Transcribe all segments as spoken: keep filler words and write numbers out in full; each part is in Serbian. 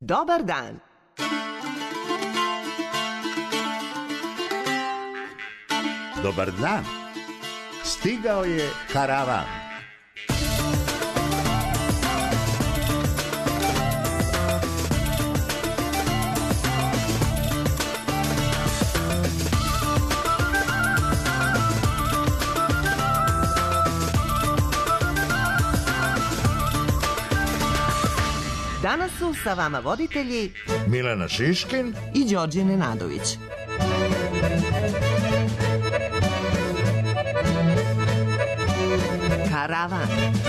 Dobar dan. Dobar dan. Stigao je karavan. Danas su sa vama voditelji Milena Šiškin i Đorđe Nenadović. Karavan.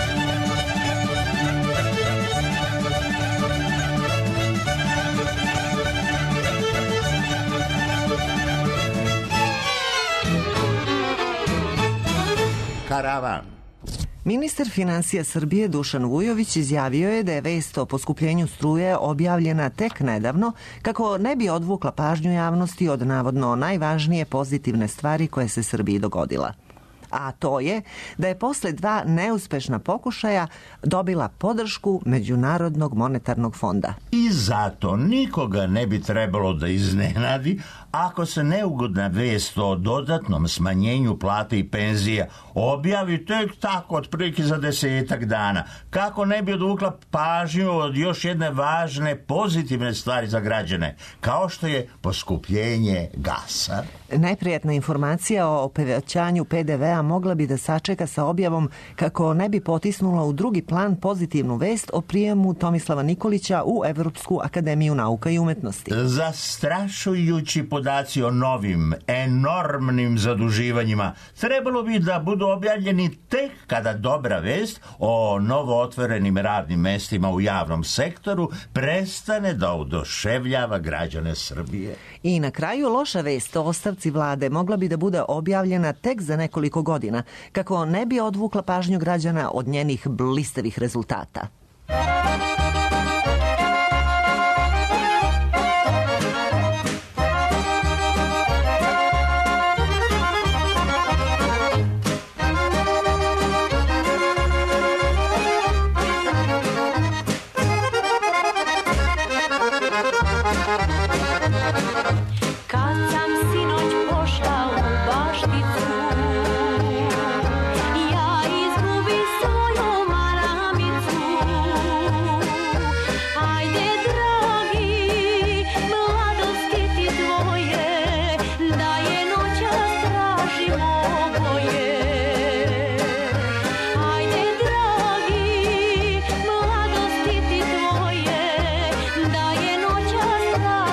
Karavan. Ministar finansija Srbije Dušan Vujović izjavio je da je vest o poskupljenju struje objavljena tek nedavno kako ne bi odvukla pažnju javnosti od navodno najvažnije pozitivne stvari koje se Srbiji dogodila. A to je da je posle dva neuspešna pokušaja dobila podršku Međunarodnog monetarnog fonda. I zato nikoga ne bi trebalo da iznenadi ako se neugodna vest o dodatnom smanjenju plata i penzija objavi tek tako otprilike za desetak dana, kako ne bi odvukla pažnju od još jedne važne pozitivne stvari za građane, kao što je poskupljenje gasa. Najprijatna informacija o povećanju pe de vea mogla bi da sačeka sa objavom kako ne bi potisnula u drugi plan pozitivnu vest o prijemu Tomislava Nikolića u Evropsku akademiju nauka i umetnosti. Zastrašujući podaci o novim, enormnim zaduživanjima trebalo bi da budu objavljeni tek kada dobra vest o novo otvorenim radnim mestima u javnom sektoru prestane da oduševljava građane Srbije. I na kraju loša vest o ostavci vlade mogla bi da bude objavljena tek za nekoliko godina, kako ne bi odvukla pažnju građana od njenih blistavih rezultata. Da je noća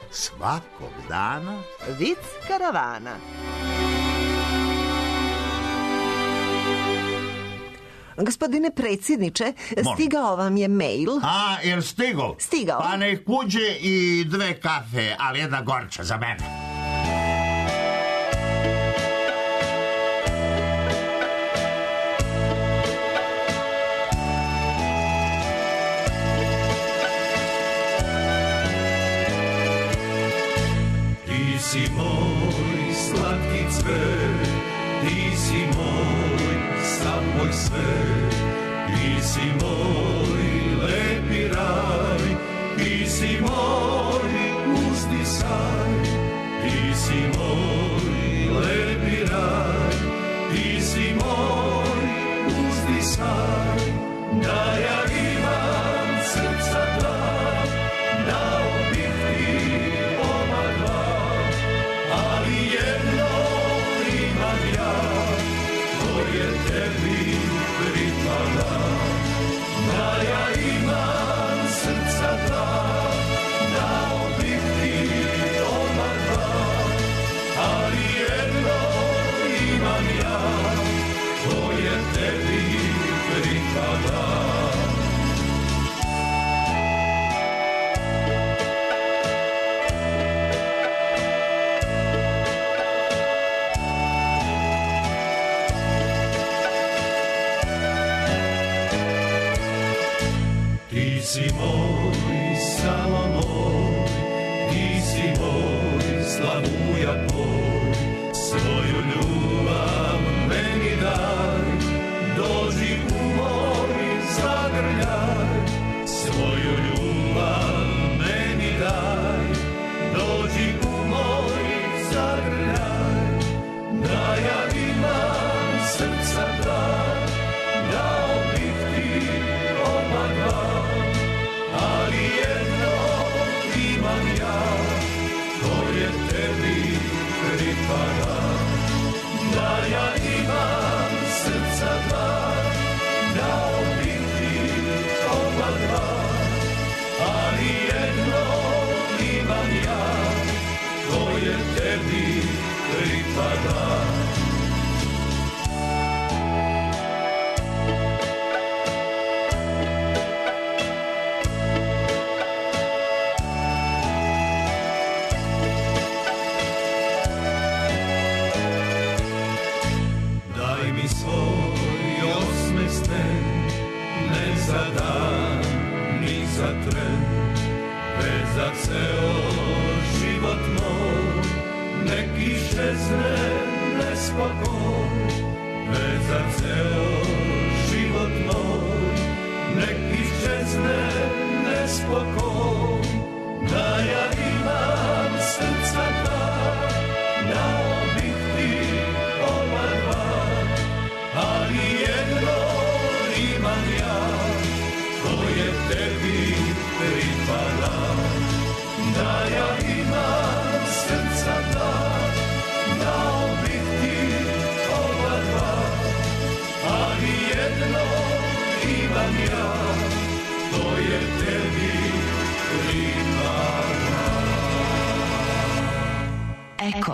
svakog dana Vic karavana. Gospodine predsjedniče, stigao vam je mail. A, jel stigao? Stigao. Pa nek uđe i dve kafe, ali jedna gorča za mene. Ti si moj slatki cvet, ti si moj, sav moj svet, ti si moj lepi raj, ti si moj uzdisaj, ti si moj lepi raj, ti si moj uzdisaj, da ja imam srca dva, dao bih ti oba dva, ali jedno imam ja, koje tebi pripada. Da ja imam srca dva, dao bih ti oba dva, ali jedno imam ja, koje tebi pripada. Ti si moj, samo moj, ti si moj, slavuja tvoj, svoju ljubav meni daj, dođi u moj zagrljaj, svoju ljubav meni daj, dođi u moj zagrljaj, da ja imam srca dva, dao bih ti oba dva, ali jedno imam ja, koje tebi pripada. Da ja imam srca dva, dao bih ti oba dva, ali jedno imam ja, koje tebi pripada. Daj mi svoj osmesten, ne za dan, ni za tren, već za ceo život moj, nek iščezne nespokoj, već za ceo život moj, nek iščezne nespokoj, da ja imam srca dva, dao bih ti oba dva, ali jedno imam ja, koje tebi pripada. Da ja imam srca dva, dao bih ti oba dva, ali jedno imam ja, koje tebi pripada. Eko.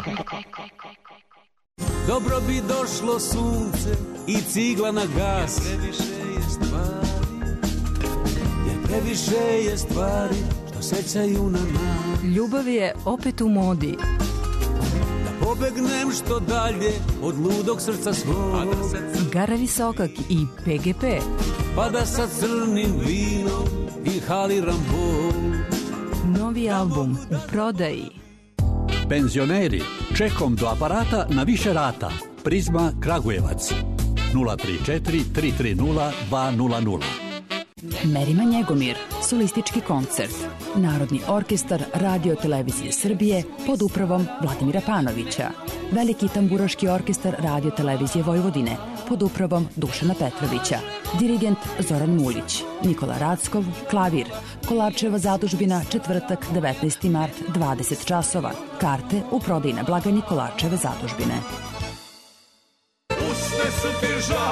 Dobro bi došlo sunce i cigla na gas, jer previše je stvari, jer previše je stvari što sećaju na nas. Ljubav je opet u modi. Da pobegnem što dalje od ludog srca svog, Gara Visokak i P G P. pa da sa crnim vinom inhaliram bol. Novi album u prodaji. Penzioneri, čekom do aparata na više rata. Prizma Kragujevac nula tri četiri tri tri nula dva nula nula. Merima Njegomir, solistički koncert. Narodni orkestar Radio Televizije Srbije pod upravom Vladimira Panovića. Veliki tamburaški orkestar Radio Televizije Vojvodine pod upravom Dušana Petrovića. Dirigent Zoran Mulić. Nikola Rackov, klavir. Kolarčeva zadužbina, četvrtak, devetnaesti mart, dvadeset časova. Karte u prodaji na blagajni Kolarčeve zadužbine.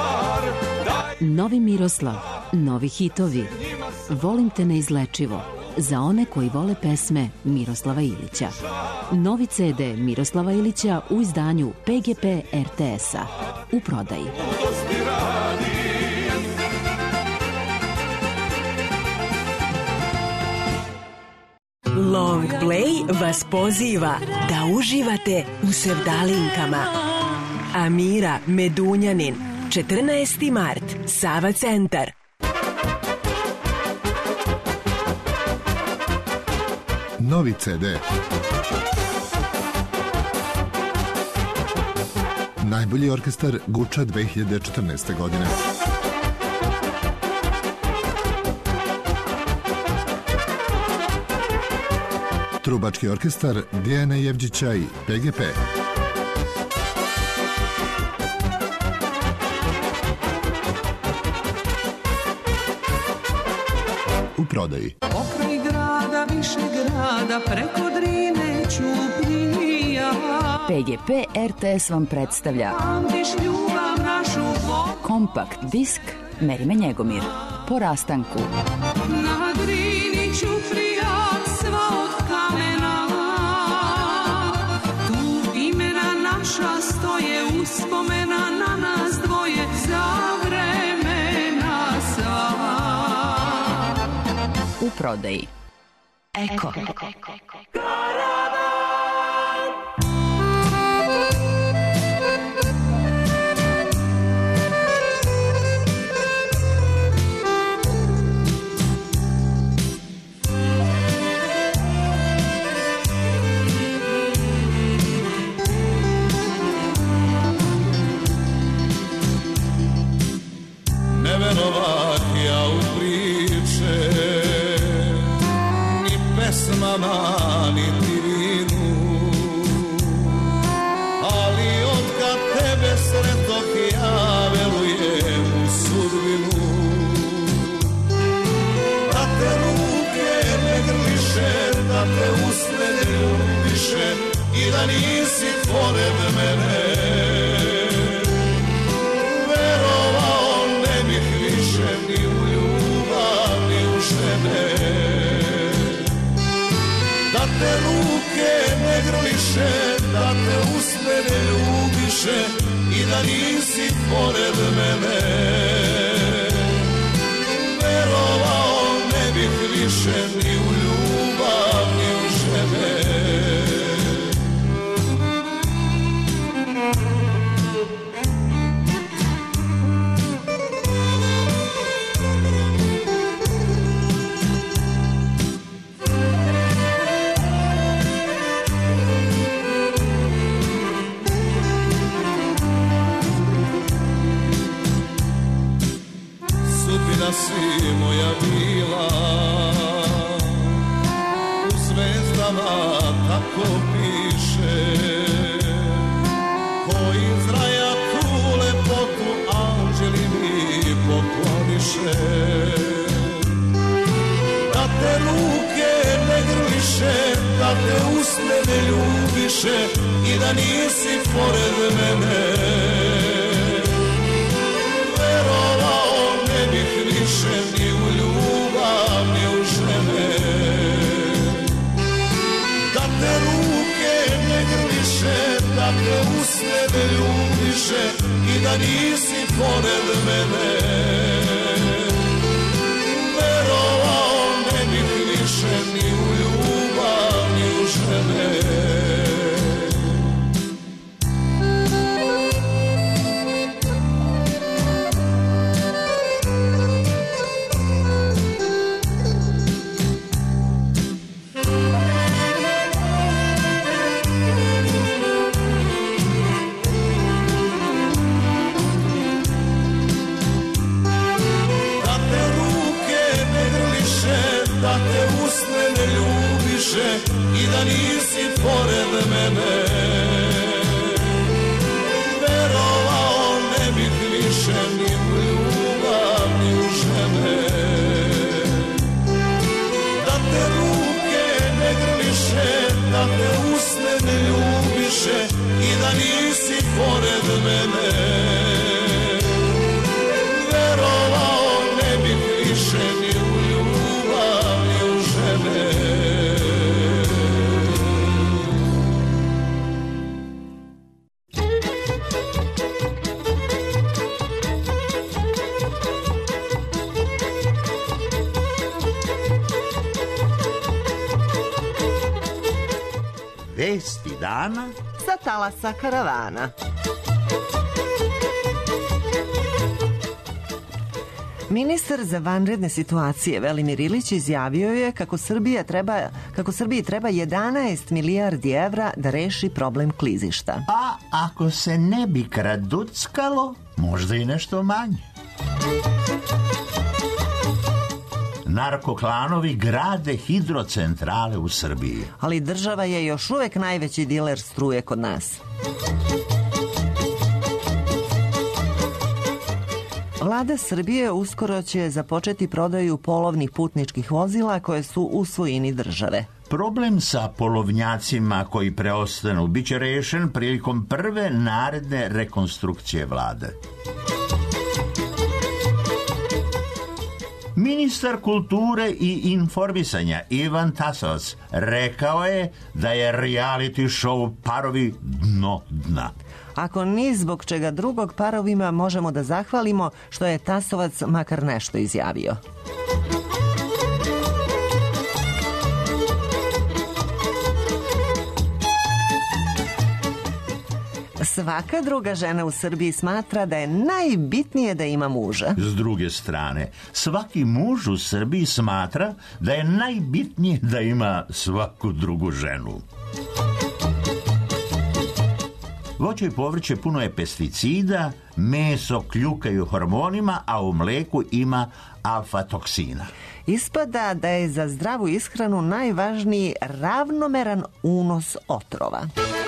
Novi Miroslav, novi hitovi. Volim te neizlečivo. za one koji vole pesme Miroslava Ilića. Novi ce de Miroslava Ilića u izdanju pe ge pe er te es-a u prodaji. Long Play vas poziva da uživate u sevdalinkama. Amira Medunjanin, četrnaesti mart, Sava centar. Novi ce de. Najbolji orkestar Guča dve hiljade četrnaeste. godine. Trubački orkestar Dijana Jevđića i pe ge pe. U prodaji. Pokraj grada, više grada, preko Drine Ćuprija. pe ge pe er te es vam predstavlja kompakt disk Merime Njegomir po rastanku. Na Drini Ćuprija, sva od kamena, tu imena naša stoje, uspomena na nas dvoje za vremena sva. U prodaji. Eko. Neverovatija u priče, ni pesmama, ni tirinu, ali otkad tebe sretok ja verujem u sudbinu. Da te ruke ne grliše, da te usne ne ljubiše i da nisi pored mene. Ni u ljubav, ni u žene. Da te ruke ne grliše, da te usne ne ljubiše i da nisi pored mene. Verovao ne bih više ni u ljubav, ni u žene. Da si moja bila, u zvezdama tako piše, ko iz raja tu lepotu anđeli mi pokloniše. Da te ruke ne grliše, da te usne ne ljubiše i da nisi pored mene. Više ni u ljubav, ni u žene. Da te ruke ne grliše, da te usne ne ljubiše i da nisi pored mene. Verovao ne bih više ni u ljubav, ni u žene. I da nisi pored mene. Verovao ne bih više ni u ljubav, ni u žene. Da te ruke ne grliše, da te usne ne ljubiše i da nisi pored mene. Verovao ne bih više ni u ljubav, ni u žene. Vesti dana sa talasa karavana. Ministar za vanredne situacije Velimir Ilić izjavio je kako, Srbija treba, kako Srbiji treba jedanaest milijardi evra da reši problem klizišta. A ako se ne bi kraduckalo, možda i nešto manje. Narkoklanovi grade hidrocentrale u Srbiji. Ali država je još uvek najveći diler struje kod nas. Vlada Srbije uskoro će započeti prodaju polovnih putničkih vozila koje su u svojini države. Problem sa polovnjacima koji preostanu biće rešen prilikom prve naredne rekonstrukcije vlade. Ministar kulture i informisanja Ivan Tasovac rekao je da je reality show Parovi dno dna. Ako ni zbog čega drugog, parovima možemo da zahvalimo što je Tasovac makar nešto izjavio. Svaka druga žena u Srbiji smatra da je najbitnije da ima muža. S druge strane, svaki muž u Srbiji smatra da je najbitnije da ima svaku drugu ženu. Voće i povrće puno je pesticida, meso kljukaju hormonima, a u mleku ima alfa-toksina. Ispada da je za zdravu ishranu najvažniji ravnomeran unos otrova.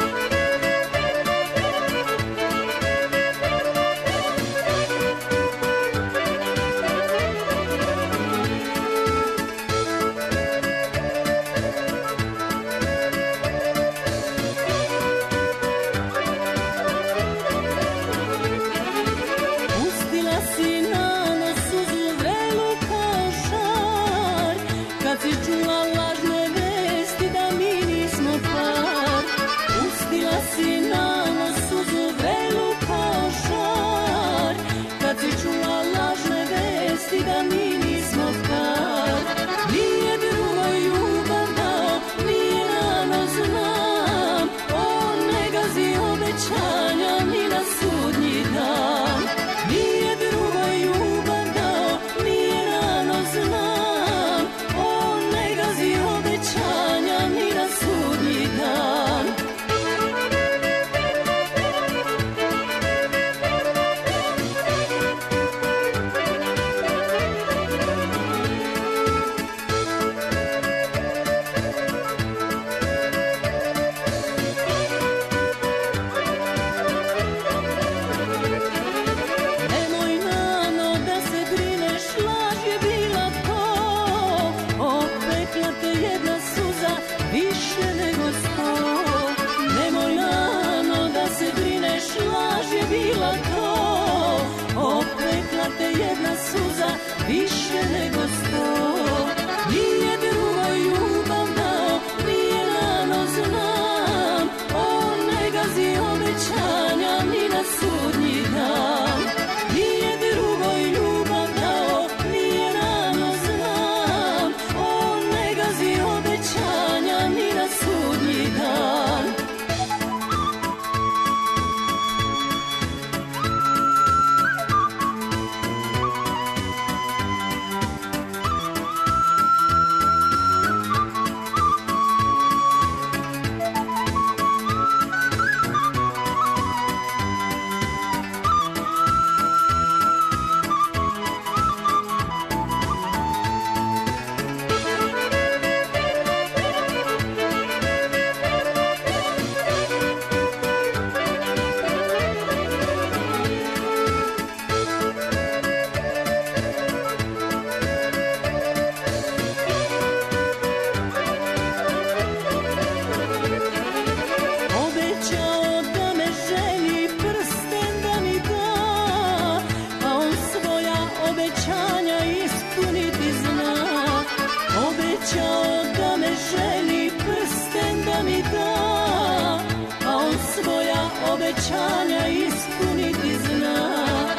Obećanja ispuniti zna.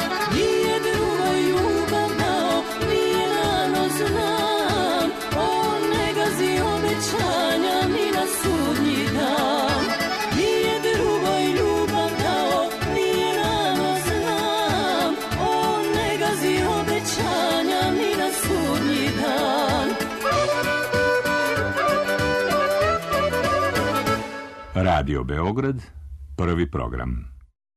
Nije drugo ljubav dao, nije rano znam. On ne gazi obećanja ni na sudnji dan. Radio Beograd, prvi program.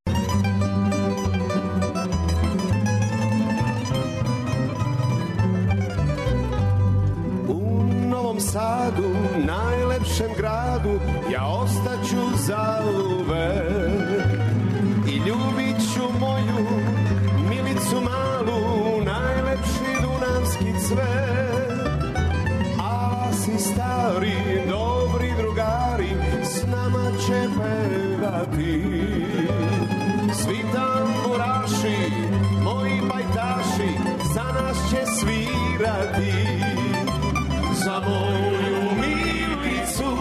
U Novom Sadu, najlepšem gradu, ja ostaću zauvek i ljubit ću moju Milicu malu, najlepši dunavski cvet. A si stari, dobri drugari, s nama će pevati. Svi tamburaši, moji bajtaši, za nas će svirati. Za moju Milicu,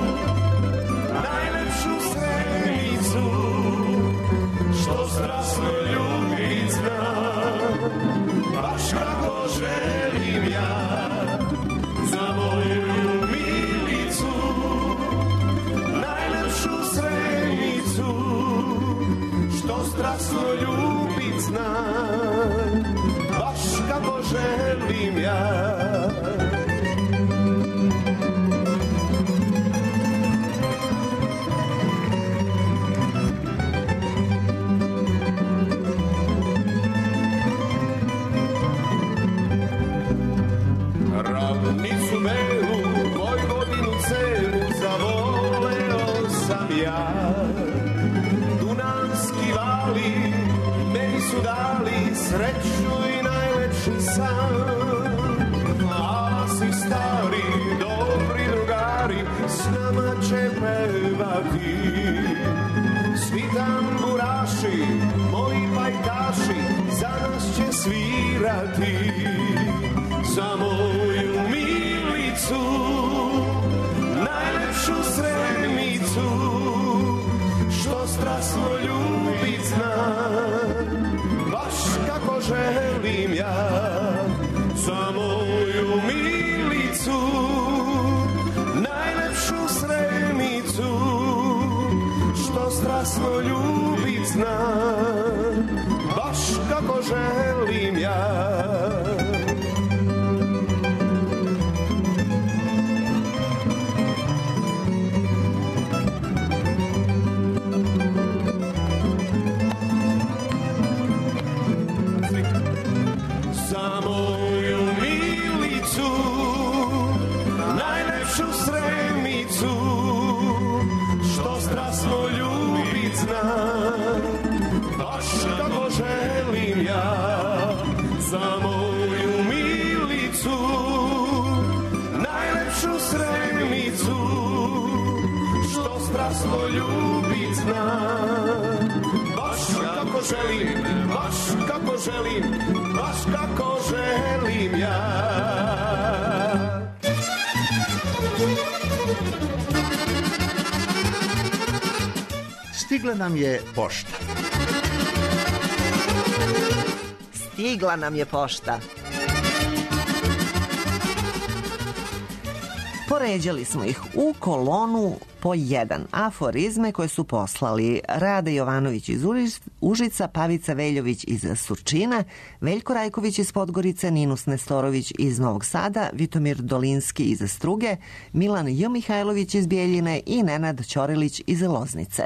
najlepšu sremicu, što strasno ljubit zna, baš kako želim ja. Za moju Milicu, najlepšu sremicu, što strasno ljubit zna, baš kako želim ja. Ravnicu belu, Vojvodinu celu, zavoleo sam ja. Dunavski vali, meni su dali sreću i najlepši san. A si stari, dobri drugari, s nama će pevati. Svi tamburaši, moji pajtaši, za nas će svirati. Za moju Milicu, najlepšu sremicu, što strasno ljubit zna, baš kako želim ja. Za moju Milicu, najlepšu sremicu, što strasno ljubit zna, baš kako želim ja. Za moju Milicu, najlepšu sremicu, što strasno ljubit zna, baš kako želim, baš kako želim, baš kako želim ja. Stigla nam je pošta. Stigla nam je pošta. Poređali smo ih u kolonu po jedan. Aforizme koje su poslali Rade Jovanović iz Užica, Pavica Veljović iz Surčina, Veljko Rajković iz Podgorice, Ninus Nestorović iz Novog Sada, Vitomir Dolinski iz Struge, Milan J. Mihajlović iz Bijeljine i Nenad Ćorilić iz Loznice.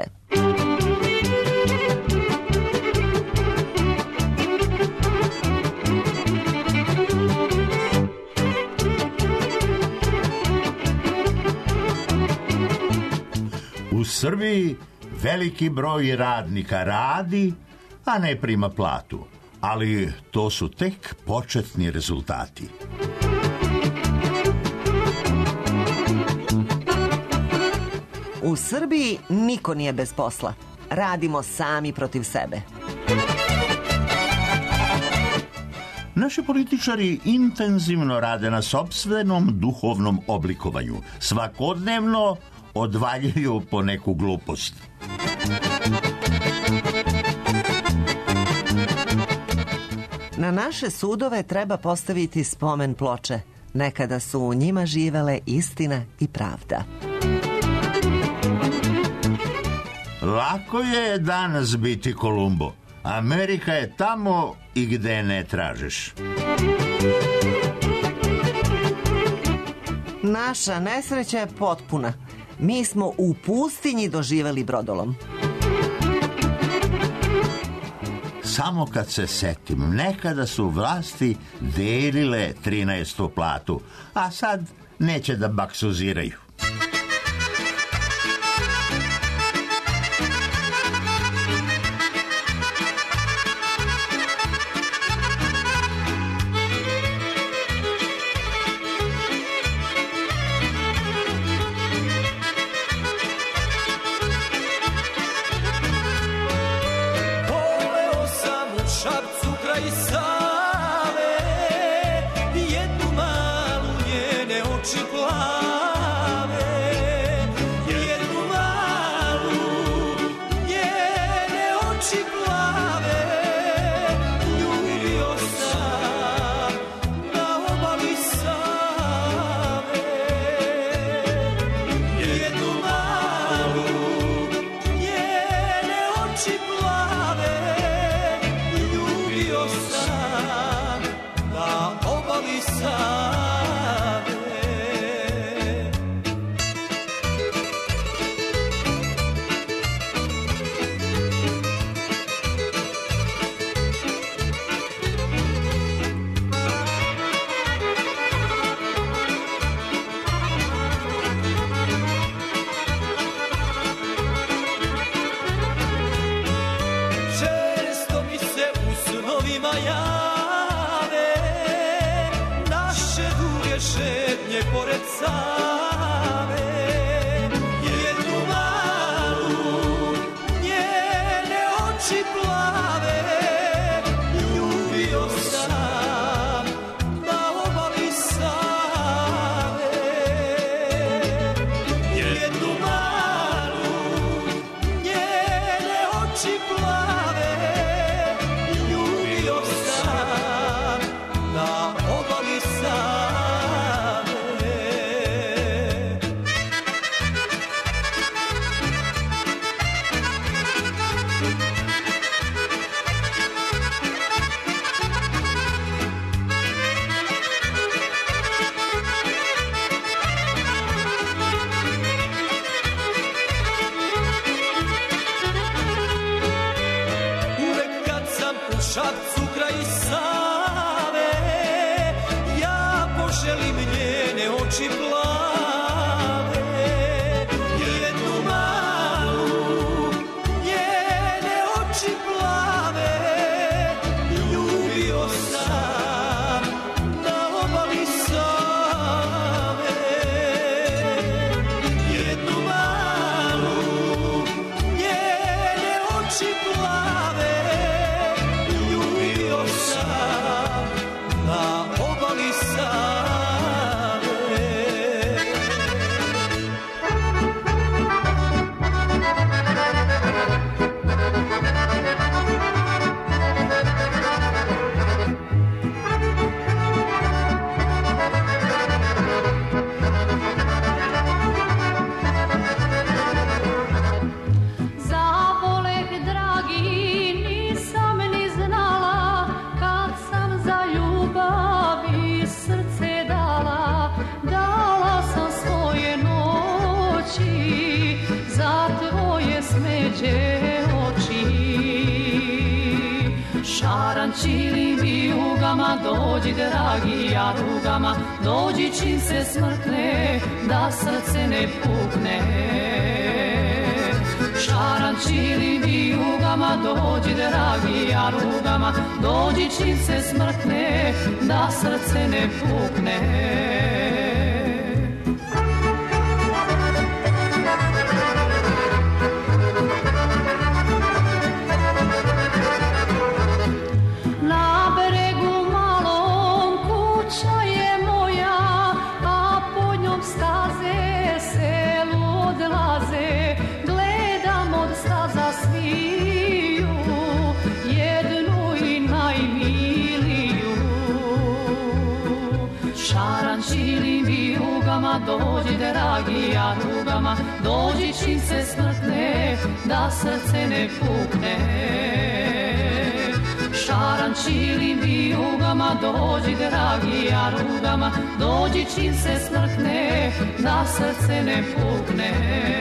U Srbiji veliki broj radnika radi, a ne prima platu, ali to su tek početni rezultati. U Srbiji niko nije bez posla. Radimo sami protiv sebe. Naši političari intenzivno rade na sopstvenom duhovnom oblikovanju. Svakodnevno odvaljuju po neku glupost. Na naše sudove treba postaviti spomen ploče. Nekada su u njima živele istina i pravda. Lako je danas biti Kolumbo. Amerika je tamo i gde ne tražiš. Naša nesreća je potpuna. Mi smo u pustinji doživeli brodolom. Samo kad se setim, nekada su vlasti delile trinaestu platu, a sad neće da baksuziraju. Šarančilim vijugama, dođi dragi jarugama, dođi čim se smrkne, da srce ne pukne. Šarančilim vijugama, dođi dragi jarugama, dođi čim se smrkne, da srce ne pukne. Dođi dragi jarugama, dođi čim se smrkne, da srce ne pukne. Šaran čilim vijugama, dođi dragi jarugama, dođi čim se smrkne, da srce ne pukne.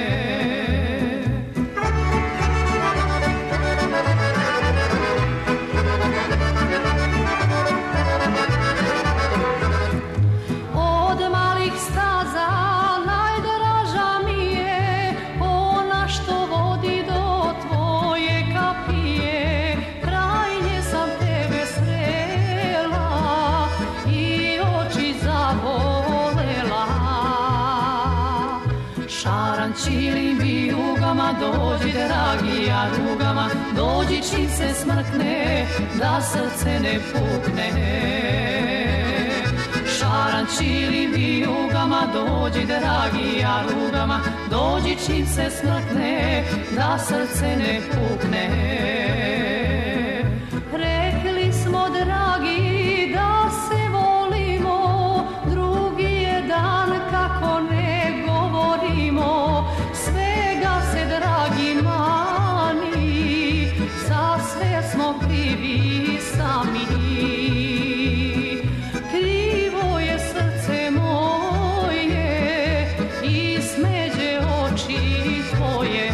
Čilim vijugama, dođi dragi jarugama, dođi čim se smrkne, da srce ne pukne. Šaran čilim vijugama, dođi dragi jarugama, dođi čim se smrkne, da srce ne pukne. Rekli smo dragi da se volimo, drugi je dan kako ne govorimo. Svega se dragi mani, za sve smo krivi sami. Krivo je srce moje i smeđe oči tvoje.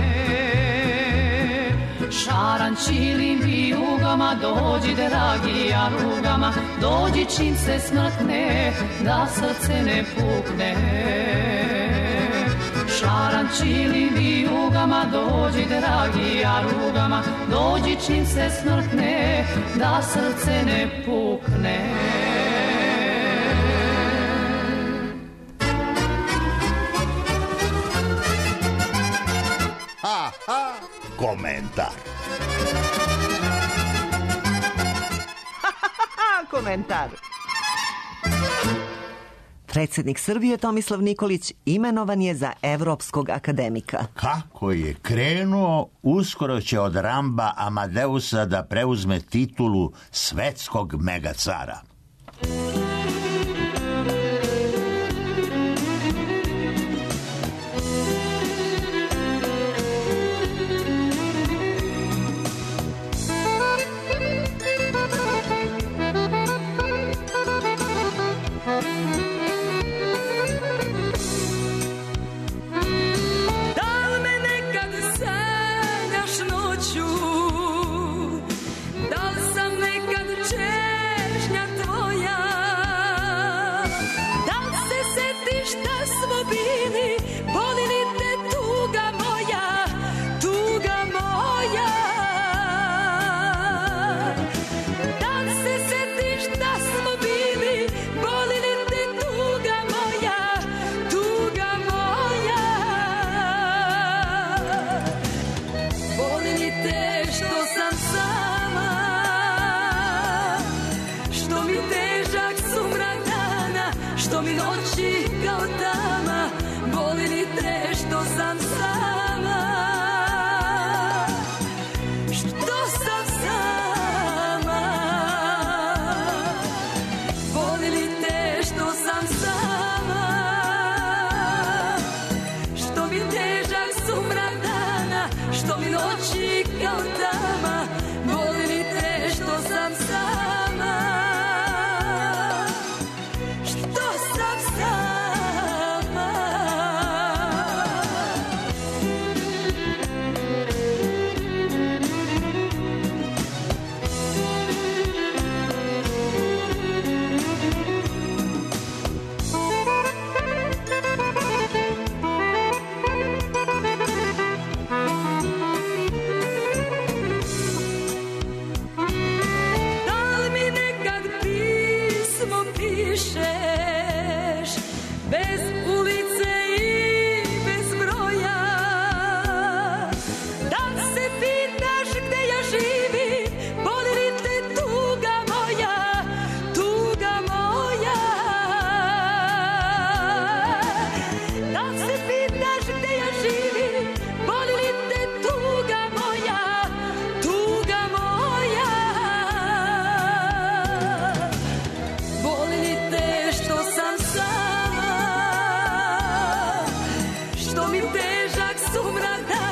Šaran čilim vijugama, dođi dragi jarugama, dođi čim se smrkne, da srce ne pukne. Šaran čilim vijugama, dođi dragi jarugama, dođi čim se smrkne, da srce ne pukne. Ha, ha, komentar. Komentar. Predsjednik Srbije Tomislav Nikolić imenovan je za evropskog akademika. Kako je krenuo, uskoro će od Ramba Amadeusa da preuzme titulu svetskog megacara.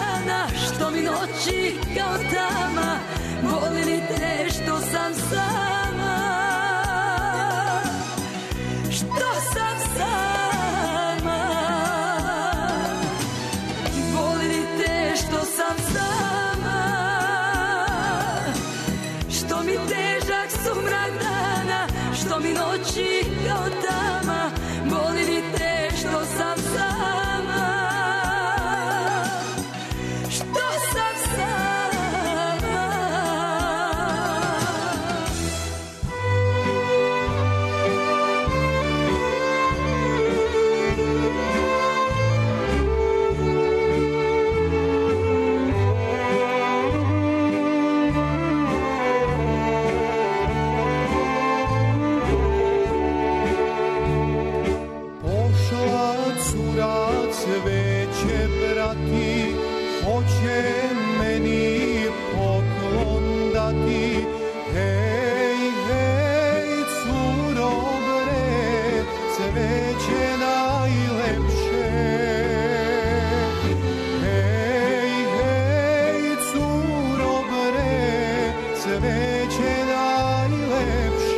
noći kao tama, boli li te što sam sam. što mi noći kao tama, boli mi te što sam sama, što sam sama. Cveće brati, hoće meni poklon dati. Hej, hej, curo bre, cveće najlepše. Hej, hej, curo bre, cveće najlepše.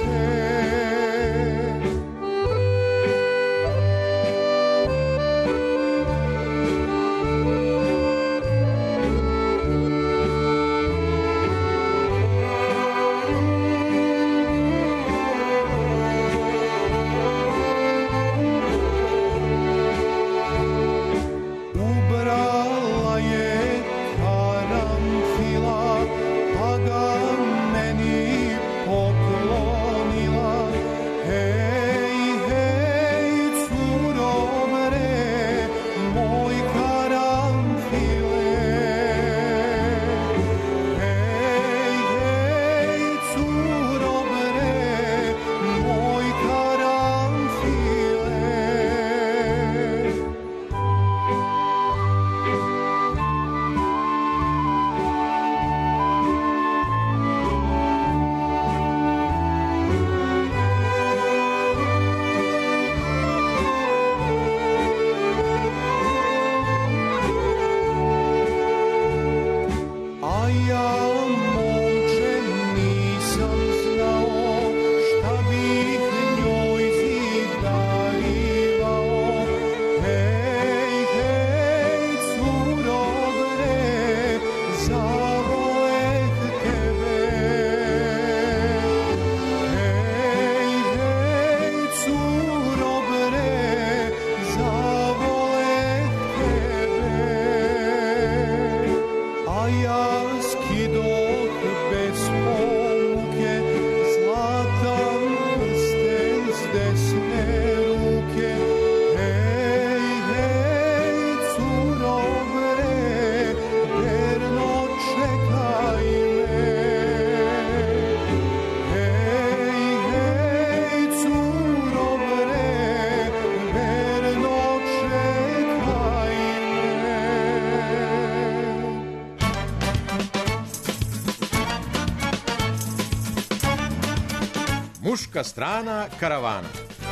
Muška strana karavana.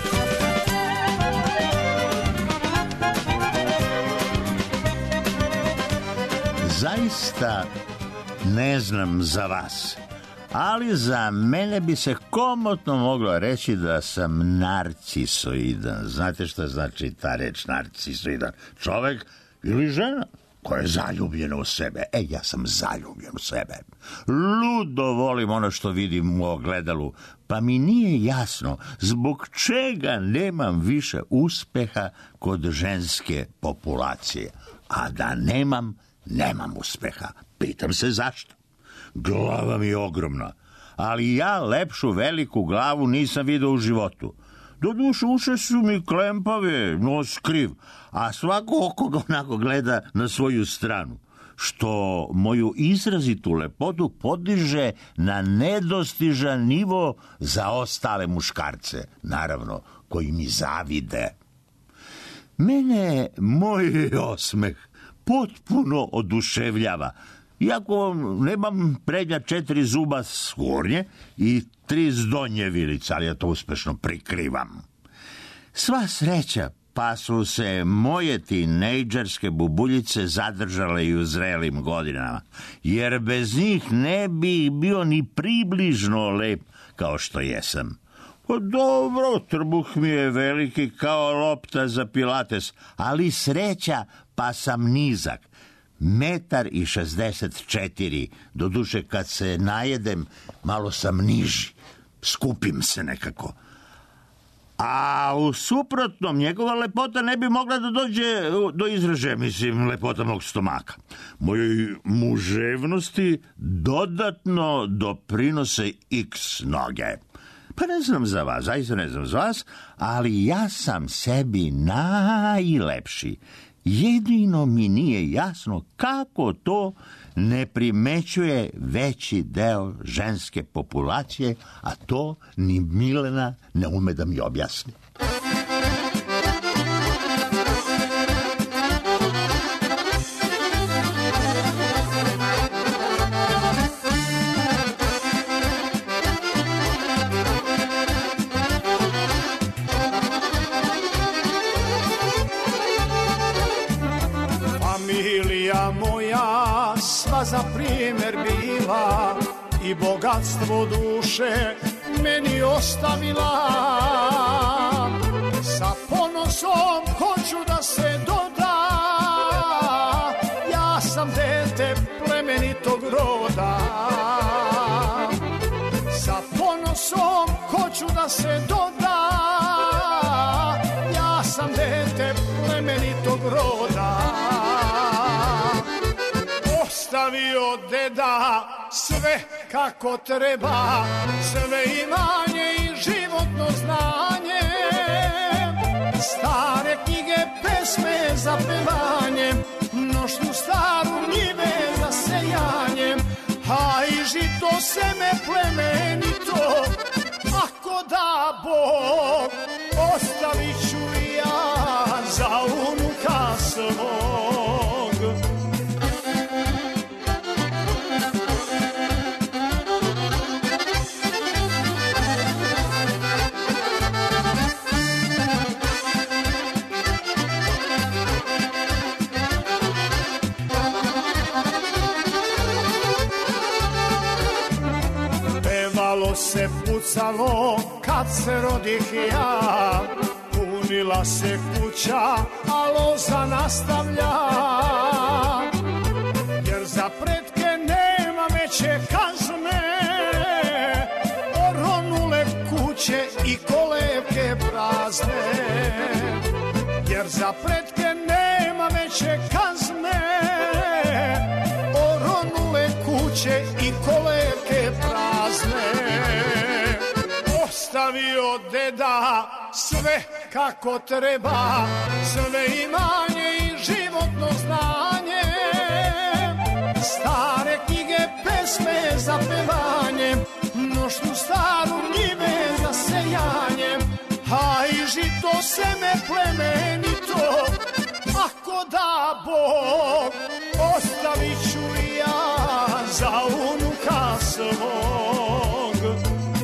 Zaista ne znam za vas, ali za mene bi se komotno moglo reći da sam narcisoidan. Znate šta znači ta reč narcisoidan? Čovek ili žena koja je zaljubljena u sebe. E, ja sam zaljubljen u sebe. Ludo volim ono što vidim u ogledalu, pa mi nije jasno zbog čega nemam više uspeha kod ženske populacije. A da nemam, nemam uspeha. Pitam se zašto. Glava mi je ogromna, ali ja lepšu veliku glavu nisam vidio u životu. Doduše, uše su mi klempave, nos kriv, a svako oko ga onako gleda na svoju stranu, što moju izrazitu lepotu podiže na nedostižan nivo za ostale muškarce, naravno, koji mi zavide. Mene moj osmeh potpuno oduševljava, iako nemam prednja četiri zuba s gornje i tri s donje vilice, ali ja to uspešno prikrivam. Sva sreća, pa su se moje tinejdžerske bubuljice zadržale i u zrelim godinama, jer bez njih ne bi bio ni približno lep kao što jesam. Pa dobro, trbuh mi je veliki kao lopta za pilates, ali sreća, pa sam nizak. Metar i šezdeset četiri, doduše kad se najedem malo sam niži, skupim se nekako. A u suprotnom, njegova lepota ne bi mogla da dođe do izražaja, mislim, lepota mog stomaka. Mojoj muževnosti dodatno doprinose x noge. Pa ne znam za vas, zaista ne znam za vas, ali ja sam sebi najlepši. Jedino mi nije jasno kako to ne primećuje veći deo ženske populacije, a to ni Milena ne ume da mi objasni. Familija moja sva za primjer bila i bogatstvo duše meni ostavila. Sa ponosom hoću da se doda, ja sam dete plemenitog roda. Sa ponosom hoću da se doda, ja sam dete plemenitog roda. Ostavio deda sve kako treba, sve imanje i životno znanje, stare knjige, pesme za pevanjem, nošnju staru njive za sejanjem, a i žito seme plemenito, ako da Bog, ostavit ću i ja za unuka svog. Se pucalo kad se rodih ja, punila se kuća, a loza nastavlja, jer za pretke nema veće kazne, oronule kuće i kolevke prazne, jer za pretke nema veće kazne, oronule kuće i kolevke prazne. Ostavio deda sve kako treba, sve imanje i životno znanje, stare knjige, pesme za pevanjem, nošnju staru njive za sejanjem, a i žito seme plemenito, ako da Bog, ostavit ću i ja za unuka svog.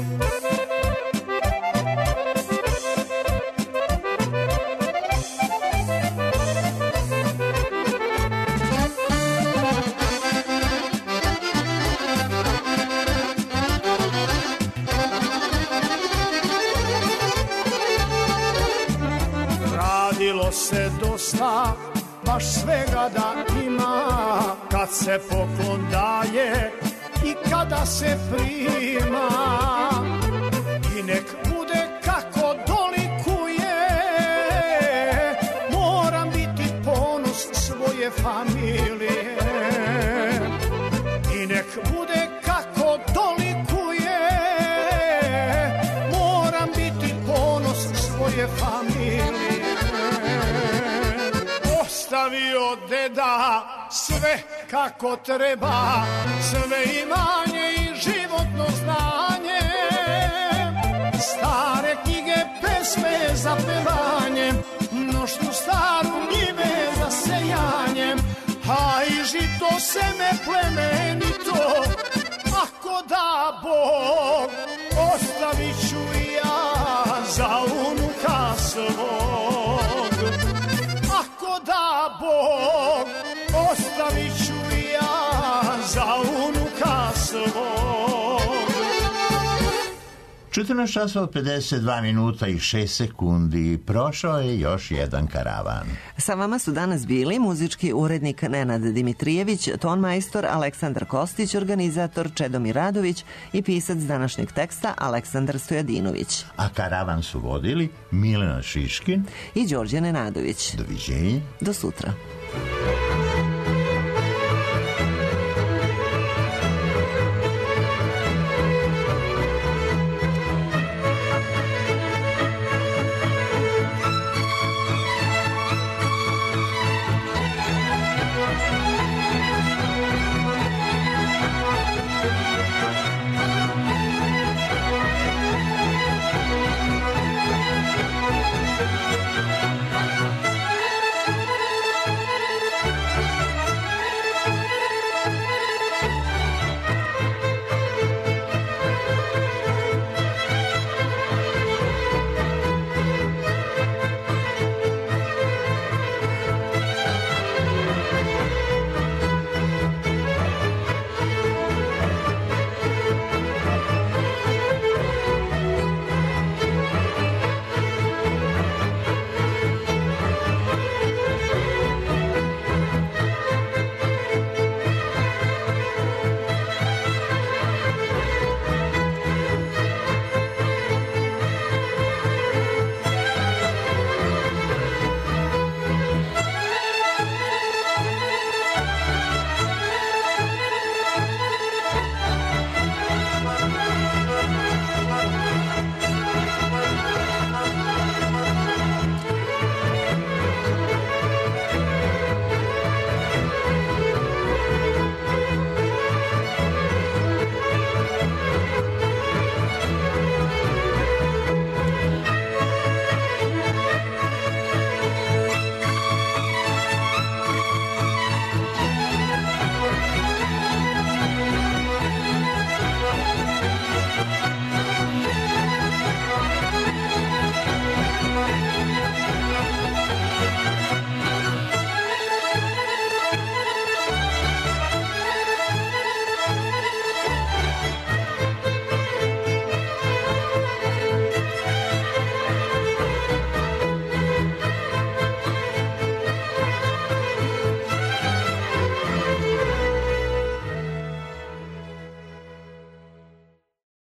Radilo se dosta, baš svega da ima, kad se poklon daje i kada se prima. I nek bude kako dolikuje, moram biti ponos svoje familije. I nek bude kako dolikuje, moram biti ponos svoje familije. Ostavio deda sve kako treba, sve imanje i životno znanje, stare knjige, pesme za pevanjem, nošnju staru njive za sejanjem, a i žito seme plemenito, ako da Bog, ostavit ću i ja za unuka svog. Ako da Bog, ostavit ću i ja za unuka svog. četrnaest časova pedeset dva minuta i šest sekundi. Prošao je još jedan karavan. Sa vama su danas bili muzički urednik Nenad Dimitrijević, tonmajstor Aleksandar Kostić, organizator Čedomir Radović i pisac današnjeg teksta Aleksandar Stojadinović. A karavan su vodili Milena Šiškin i Đorđe Nenadović. Doviđenja. Do sutra.